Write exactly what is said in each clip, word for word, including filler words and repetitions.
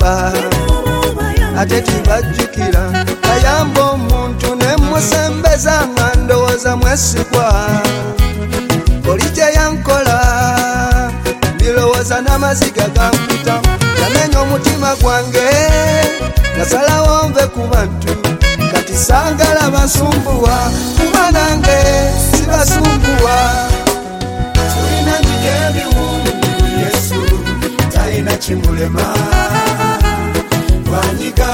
bayamba ate tibajjukira ayamba omuntu ne musembeza nga ndowooza mwesigwa oli gye yankola ndilowooza n'amaziga gampita yamenya omutima gwange nasalawo nve ku bantu kati sangala basumbuwa kuba nange sibasumbuwa tulina nyiga ebiwundu Yesu talina kimulema wanyiga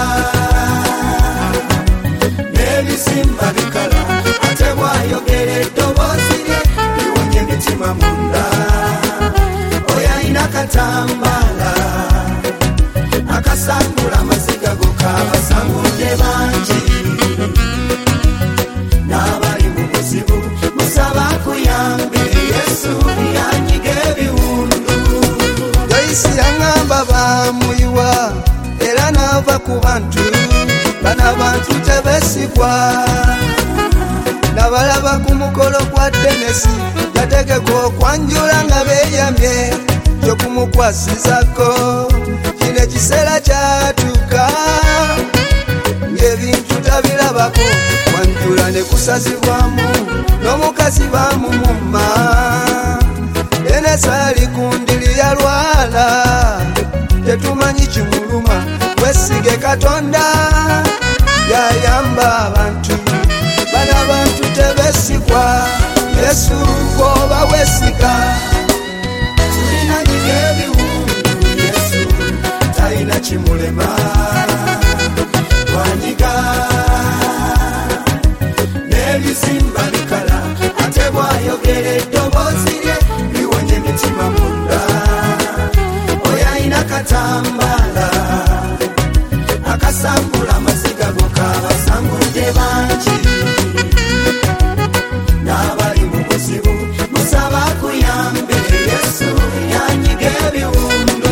n'ebizimba bikala ate bwayogera eddoboozi lye liwonya emitima munda oyo alina katambaala akasangula amaziga go k'abasangudde bangi n'abali mu buzibu musaba akuyambe Yesu yanyiga ebiwundu Joyce yaŋŋamba bamuyiwa era n'ava ku bantu bano abantu tebeesigwa nabalaba ku mukolo gwa Denesi yategeka okwanjula nga beeyamye kyokumukwasizako kino ekiseera kyatuuka ng'ebintu tabirabako kwanjula ne kusazibwamu n'omukazi bamumumma Denesi ali ku ndiri yalwala tetumanyi kimuluma wesige Katonda yayamba abantu bano abantu tebeesigwa Yesu bw'oba weesiga tulina nyiga ebiwundu Yesu talina kimulema wanyiga n'ebizimba bikala ate bwayogera eddoboozi lye liwonya emitima munda oyo alina katambaala akasangula amaziga go k'abasangudde bangi n'abali mu buzibu musaba akuyambe Yesu yanyiga ebiwundu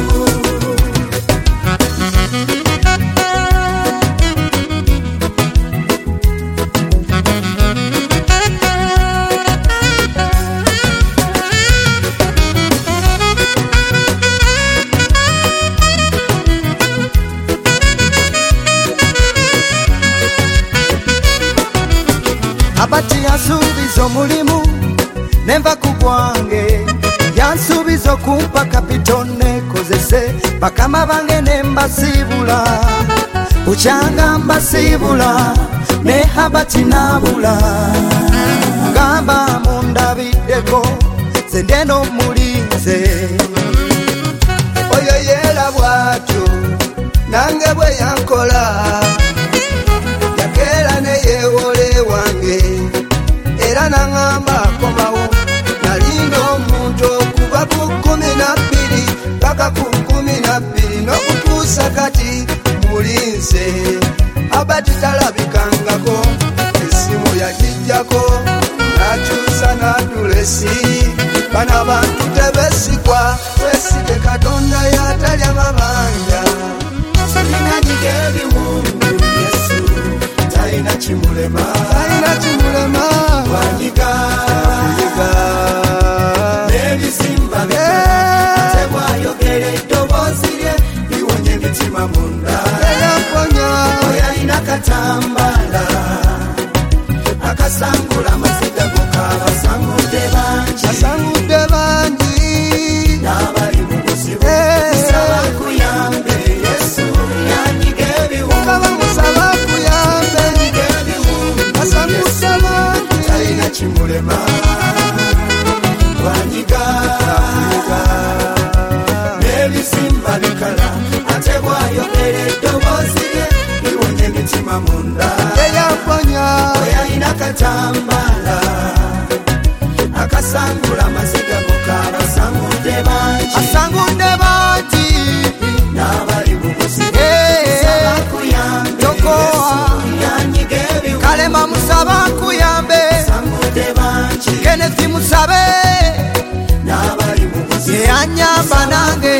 abati yansuubiza omulimu nenva ku gwange yansuubiza okumpa kapito nekozese bakama bange ne mbasiibula bukyanga mbasiibula ne habati naabula ngamba mundabiddeko ze ndena omulinze oyo yeera bw'atyo nange bwe yankola yakeera ne yeewole wange era naŋŋamba akomawo nalinda omuntu okuva ku kkumi na bbiri paka ku kkumi na bbiri n'okutuusa kati mulinze abati talabikangako essimu yagijjako n'akyusa n'adulesi bano abantu tebeesigwa weesige Katonda yatalya mabanja tulina nyiga ebiwundu Yesu talina kimulema talina kimulema wanyiga n'ebizimba bikala ate bwayogera eddoboozi lye liwonya emitima munda oyo alina katambaala akasangula amaziga go k'abasangudde bangi asangudde bangi n'abali mu buzibu musaba akuyambe Yesu yanyiga ebiwundu musaba akuyambe asangudde bangi talina kimulema wanyiga n'ebizimba bikala ate bwayogera eddoboozi lye liwonya emitima munda eyamponya oyo alina katambaala akasangula amaziga go k'abasangudde bangi asangudde bangi n'abali mu buzibu musaba akuyambe Yesu yanyiga ebiwundu kalema musaba akuyambe asangudde bangi Kenneth musabe n'abali mu buzibu yanyamba nange